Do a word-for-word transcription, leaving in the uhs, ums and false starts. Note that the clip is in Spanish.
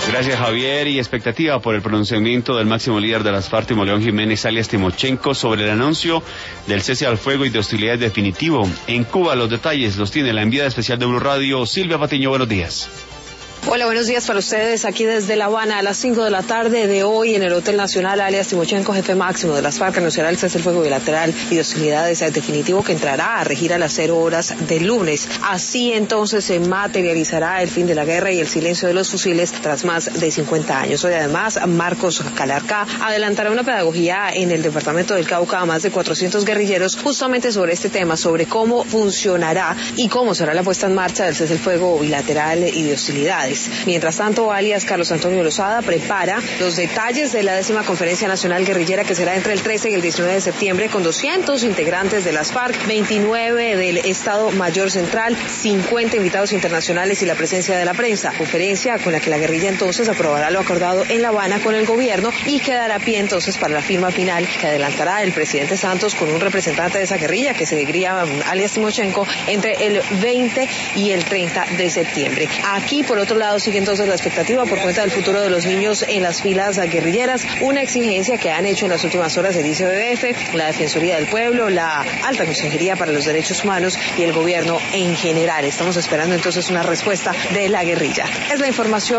Gracias, Javier. Y expectativa por el pronunciamiento del máximo líder de las FARC, Timoleón Jiménez, alias Timochenko, sobre el anuncio del cese al fuego y de hostilidades definitivo. En Cuba, los detalles los tiene la enviada especial de Blue Radio, Silvia Patiño. Buenos días. Hola, buenos días para ustedes. Aquí desde La Habana a las cinco de la tarde de hoy en el Hotel Nacional, alias Timochenko, jefe máximo de las FARC, anunciará el cese al fuego bilateral y de hostilidades definitivo que entrará a regir a las cero horas del lunes. Así entonces se materializará el fin de la guerra y el silencio de los fusiles tras más de cincuenta años. Hoy además Marcos Calarcá adelantará una pedagogía en el departamento del Cauca a más de cuatrocientos guerrilleros justamente sobre este tema, sobre cómo funcionará y cómo será la puesta en marcha del cese al fuego bilateral y de hostilidades. Mientras tanto, alias Carlos Antonio Lozada prepara los detalles de la décima Conferencia Nacional Guerrillera que será entre el trece y el diecinueve de septiembre con doscientos integrantes de las FARC, veintinueve del Estado Mayor Central, cincuenta invitados internacionales y la presencia de la prensa. Conferencia con la que la guerrilla entonces aprobará lo acordado en La Habana con el gobierno y que dará pie entonces para la firma final que adelantará el presidente Santos con un representante de esa guerrilla que se diría alias Timochenko entre el veinte y el treinta de septiembre. Aquí, por otro lado, sigue entonces la expectativa por cuenta del futuro de los niños en las filas guerrilleras, una exigencia que han hecho en las últimas horas el I C B F, la Defensoría del Pueblo, la Alta Consejería para los Derechos Humanos y el gobierno en general. Estamos esperando entonces una respuesta de la guerrilla. Es la información.